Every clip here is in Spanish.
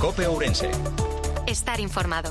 COPE Ourense. Estar informado.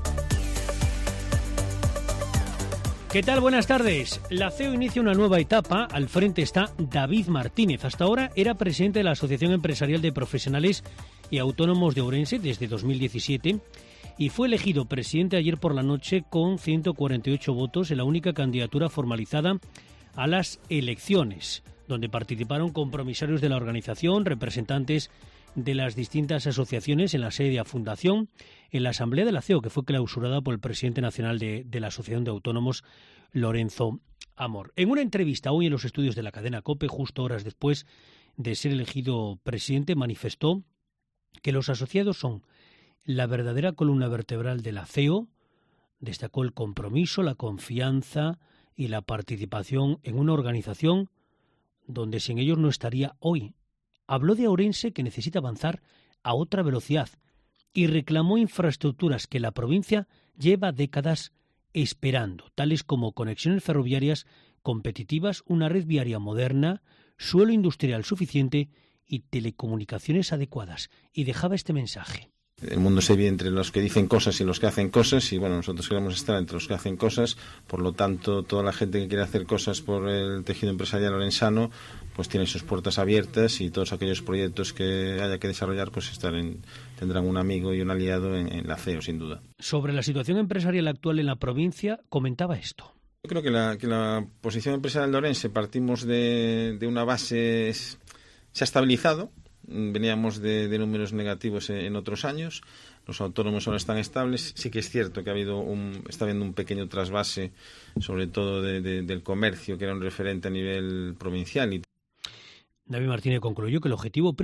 ¿Qué tal? Buenas tardes. La CEO inicia una nueva etapa. Al frente está David Martínez. Hasta ahora era presidente de la Asociación Empresarial de Profesionales y Autónomos de Ourense desde 2017 y fue elegido presidente ayer por la noche con 148 votos en la única candidatura formalizada a las elecciones, donde participaron compromisarios de la organización, representantes de las distintas asociaciones en la sede de la Fundación, en la Asamblea de la CEO, que fue clausurada por el presidente nacional de la Asociación de Autónomos, Lorenzo Amor. En una entrevista hoy en los estudios de la cadena COPE, justo horas después de ser elegido presidente, manifestó que los asociados son la verdadera columna vertebral de la CEO. Destacó el compromiso, la confianza y la participación en una organización donde sin ellos no estaría hoy. Habló de Ourense, que necesita avanzar a otra velocidad, y reclamó infraestructuras que la provincia lleva décadas esperando, tales como conexiones ferroviarias competitivas, una red viaria moderna, suelo industrial suficiente y telecomunicaciones adecuadas. Y dejaba este mensaje. El mundo se divide entre los que dicen cosas y los que hacen cosas, y bueno, nosotros queremos estar entre los que hacen cosas. Por lo tanto, toda la gente que quiere hacer cosas por el tejido empresarial orensano pues tiene sus puertas abiertas, y todos aquellos proyectos que haya que desarrollar pues tendrán un amigo y un aliado en la CEO, sin duda. Sobre la situación empresarial actual en la provincia, comentaba esto. Yo creo que la posición empresarial de Ourense, partimos de una base, se ha estabilizado. Veníamos de números negativos en otros años. Los autónomos ahora están estables. Sí que es cierto que está habiendo un pequeño trasvase, sobre todo del comercio, que era un referente a nivel provincial. David Martínez concluyó que el objetivo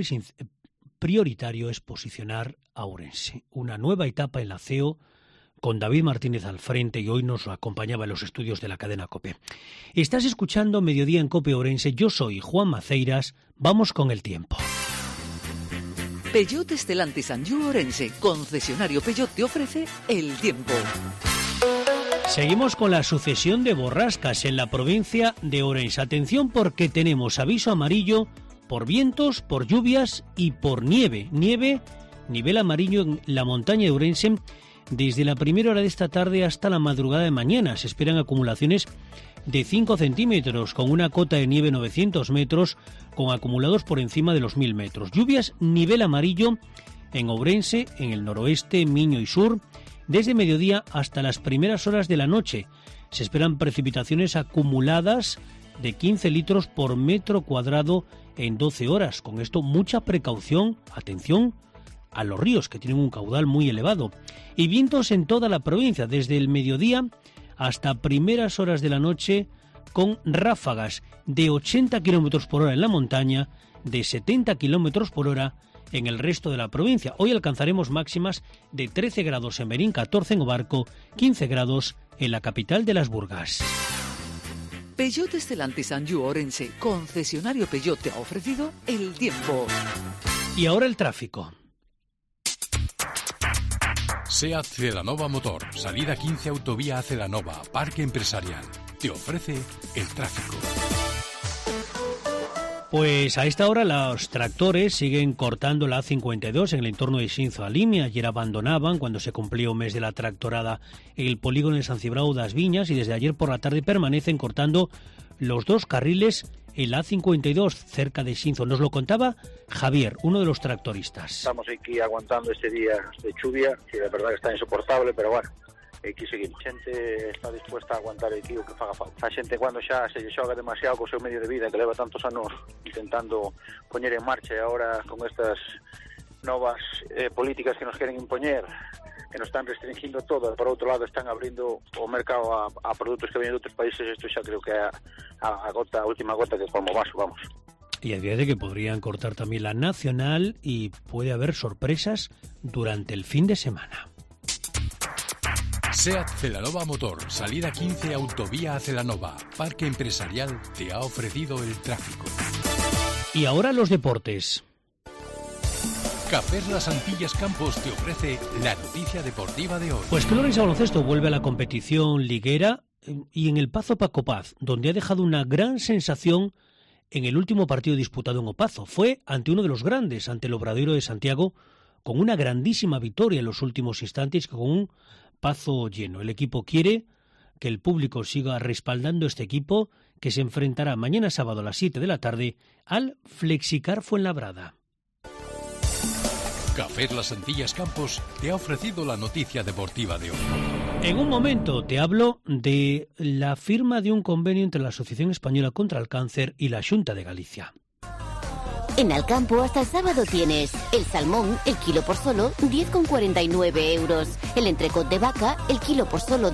prioritario es posicionar a Ourense. Una nueva etapa en la CEO con David Martínez al frente, y hoy nos acompañaba en los estudios de la cadena COPE. Estás escuchando Mediodía en COPE Ourense. Yo soy Juan Maceiras. Vamos con el tiempo. Peugeot Stellantis Anjou Ourense, concesionario Peugeot, te ofrece el tiempo. Seguimos con la sucesión de borrascas en la provincia de Ourense. Atención, porque tenemos aviso amarillo por vientos, por lluvias y por nieve. Nivel amarillo en la montaña de Ourense desde la primera hora de esta tarde hasta la madrugada de mañana. Se esperan acumulaciones de 5 centímetros, con una cota de nieve 900 metros, con acumulados por encima de los 1000 metros. Lluvias nivel amarillo en Ourense, en el noroeste, Miño y sur, desde mediodía hasta las primeras horas de la noche. Se esperan precipitaciones acumuladas de 15 litros por metro cuadrado en 12 horas. Con esto, mucha precaución, atención a los ríos, que tienen un caudal muy elevado. Y vientos en toda la provincia, desde el mediodía hasta primeras horas de la noche, con ráfagas de 80 km por hora en la montaña, de 70 km por hora en el resto de la provincia. Hoy alcanzaremos máximas de 13 grados en Berín, 14 en Obarco, 15 grados en la capital de las Burgas. Peugeot Stellantis Anjou Ourense, concesionario Peugeot, te ha ofrecido el tiempo. Y ahora el tráfico. SEAT Celanova Motor, salida 15 autovía a Celanova, Parque Empresarial. Te ofrece el tráfico. Pues a esta hora los tractores siguen cortando la A52 en el entorno de Xinzo a Limia. Ayer abandonaban, cuando se cumplió un mes de la tractorada, el polígono de San Cibrao das Viñas, y desde ayer por la tarde permanecen cortando los dos carriles en la A52 cerca de Xinzo. Nos lo contaba Javier, uno de los tractoristas. Estamos aquí aguantando este día de lluvia, que de verdad que está insoportable, pero bueno, aquí seguimos. A xente está dispuesta a aguantar aquí o que faga falta. A xente, cando xa se lle xoga demasiado co seu medio de vida, que leva tantos anos intentando poñer en marcha, e agora con estas novas políticas que nos queren impoñer, que nos están restringindo todo, por outro lado están abrindo o mercado a produtos que vienen de outros países. Isto xa creo que é a última gota que colma o vaso, vamos. Y advierte que podrían cortar también la nacional y puede haber sorpresas durante el fin de semana. SEAT Celanova Motor, salida 15 autovía a Celanova, Parque Empresarial, te ha ofrecido el tráfico. Y ahora los deportes. Cafés Las Antillas Campos te ofrece la noticia deportiva de hoy. Pues que el Ourense Baloncesto vuelve a la competición liguera y en el Pazo Paco Paz, donde ha dejado una gran sensación en el último partido disputado en Opazo. Fue ante uno de los grandes, ante el Obradoiro de Santiago, con una grandísima victoria en los últimos instantes, con un Pazo lleno. El equipo quiere que el público siga respaldando este equipo, que se enfrentará mañana sábado a las 7 de la tarde al Flexicar Fuenlabrada. Café Las Antillas Campos te ha ofrecido la noticia deportiva de hoy. En un momento te hablo de la firma de un convenio entre la Asociación Española contra el Cáncer y la Xunta de Galicia. En Alcampo hasta el sábado tienes el salmón, el kilo por solo 10,49 euros. El entrecot de vaca, el kilo por solo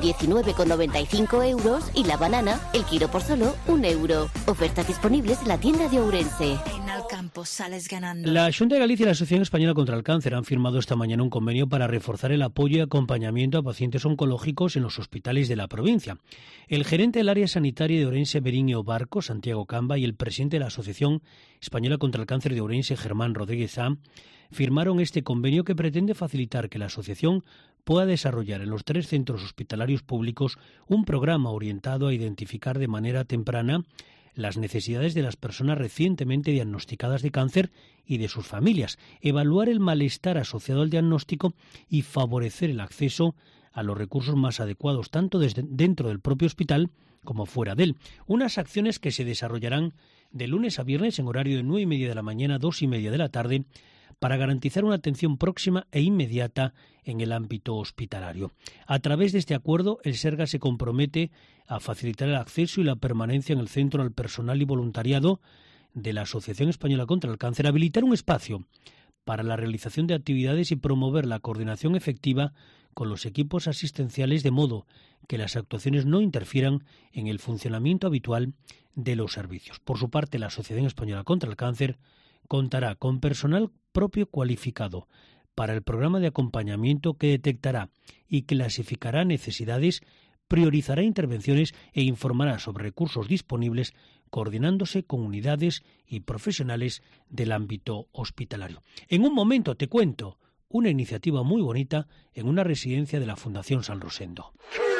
19,95 euros. Y la banana, el kilo por solo 1 euro. Ofertas disponibles en la tienda de Ourense. En Alcampo sales ganando. La Xunta de Galicia y la Asociación Española contra el Cáncer han firmado esta mañana un convenio para reforzar el apoyo y acompañamiento a pacientes oncológicos en los hospitales de la provincia. El gerente del área sanitaria de Ourense, Beriño Barco, Santiago Camba, y el presidente de la Asociación Española contra el Cáncer de Ourense, Germán Rodríguez A, firmaron este convenio que pretende facilitar que la asociación pueda desarrollar en los 3 centros hospitalarios públicos un programa orientado a identificar de manera temprana las necesidades de las personas recientemente diagnosticadas de cáncer y de sus familias, evaluar el malestar asociado al diagnóstico y favorecer el acceso a los recursos más adecuados, tanto desde dentro del propio hospital como fuera de él. Unas acciones que se desarrollarán de lunes a viernes en horario de 9:30 de la mañana a 2:30 de la tarde para garantizar una atención próxima e inmediata en el ámbito hospitalario. A través de este acuerdo, el Serga se compromete a facilitar el acceso y la permanencia en el centro al personal y voluntariado de la Asociación Española contra el Cáncer, habilitar un espacio para la realización de actividades y promover la coordinación efectiva con los equipos asistenciales de modo que las actuaciones no interfieran en el funcionamiento habitual de los servicios. Por su parte, la Asociación Española contra el Cáncer contará con personal propio cualificado para el programa de acompañamiento que detectará y clasificará necesidades, priorizará intervenciones e informará sobre recursos disponibles, coordinándose con unidades y profesionales del ámbito hospitalario. En un momento te cuento una iniciativa muy bonita en una residencia de la Fundación San Rosendo.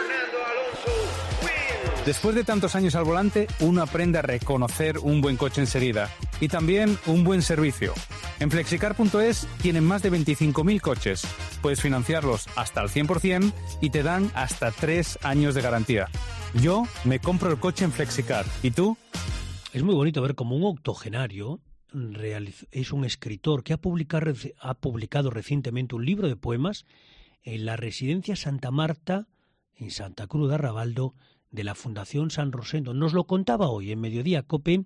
Después de tantos años al volante, uno aprende a reconocer un buen coche enseguida y también un buen servicio. En Flexicar.es tienen más de 25.000 coches. Puedes financiarlos hasta el 100% y te dan hasta 3 años de garantía. Yo me compro el coche en Flexicar. ¿Y tú? Es muy bonito ver cómo un octogenario es un escritor que ha publicado recientemente un libro de poemas en la residencia Santa Marta, en Santa Cruz de Arrabaldo, de la Fundación San Rosendo. Nos lo contaba hoy en Mediodía COPE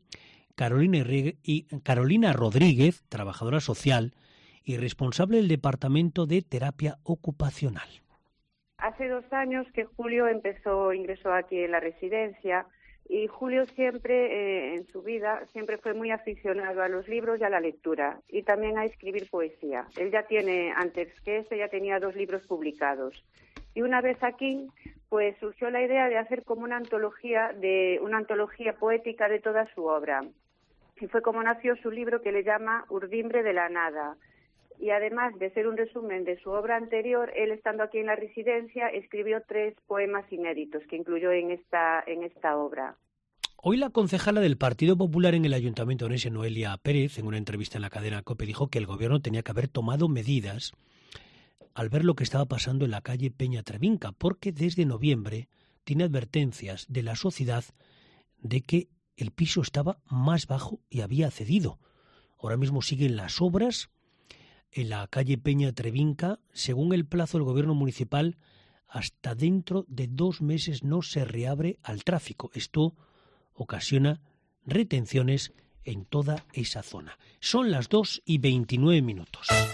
Carolina Rodríguez, trabajadora social y responsable del Departamento de Terapia Ocupacional. Hace 2 años que Julio ingresó aquí en la residencia, y Julio siempre, en su vida, siempre fue muy aficionado a los libros y a la lectura, y también a escribir poesía. Él antes que este, ya tenía 2 libros publicados. Y una vez aquí, pues surgió la idea de hacer como una antología poética de toda su obra. Y fue como nació su libro, que le llama Urdimbre de la Nada. Y además de ser un resumen de su obra anterior, él, estando aquí en la residencia, escribió 3 poemas inéditos que incluyó en esta obra. Hoy la concejala del Partido Popular en el Ayuntamiento de Ourense, Noelia Pérez, en una entrevista en la cadena COPE, dijo que el gobierno tenía que haber tomado medidas al ver lo que estaba pasando en la calle Peña Trevinca, porque desde noviembre tiene advertencias de la sociedad de que el piso estaba más bajo y había cedido. Ahora mismo siguen las obras en la calle Peña Trevinca. Según el plazo del gobierno municipal, hasta dentro de 2 meses no se reabre al tráfico. Esto ocasiona retenciones en toda esa zona. Son las 2:29.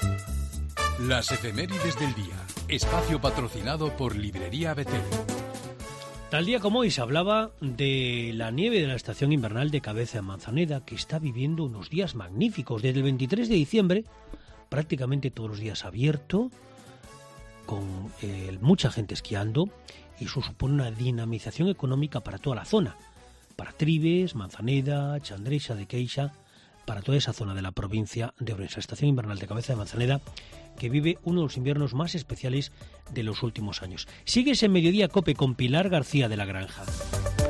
Las efemérides del día. Espacio patrocinado por Librería Betel. Tal día como hoy se hablaba de la nieve de la estación invernal de Cabeza de Manzaneda, que está viviendo unos días magníficos. Desde el 23 de diciembre, prácticamente todos los días abierto, con mucha gente esquiando, y eso supone una dinamización económica para toda la zona, para Tribes, Manzaneda, Chandrexa de Queixa, para toda esa zona de la provincia de Ourense. Estación invernal de Cabeza de Manzaneda, que vive uno de los inviernos más especiales de los últimos años. Sigues en Mediodía COPE con Pilar García de la Granja.